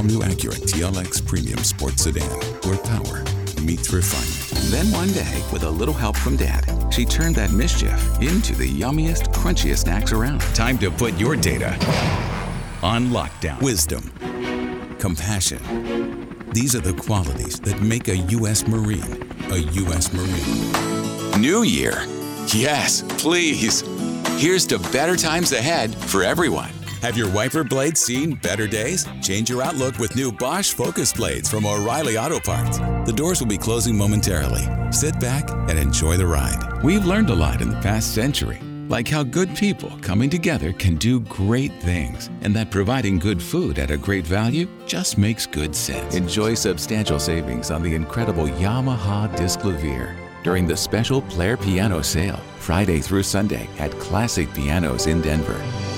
all-new Acura TLX Premium Sports Sedan, where power meets refinement. Then one day, with a little help from Dad, she turned that mischief into the yummiest, crunchiest snacks around. Time to put your data on lockdown. Wisdom, compassion. These are the qualities that make a U.S. Marine a U.S. Marine. New year. Yes, please. Here's to better times ahead for everyone. Have your wiper blades seen better days? Change your outlook with new Bosch Focus Blades from O'Reilly Auto Parts. The doors will be closing momentarily. Sit back and enjoy the ride. We've learned a lot in the past century, like how good people coming together can do great things, and that providing good food at a great value just makes good sense. Enjoy substantial savings on the incredible Yamaha Disclavier during the special Player Piano sale, Friday through Sunday at Classic Pianos in Denver.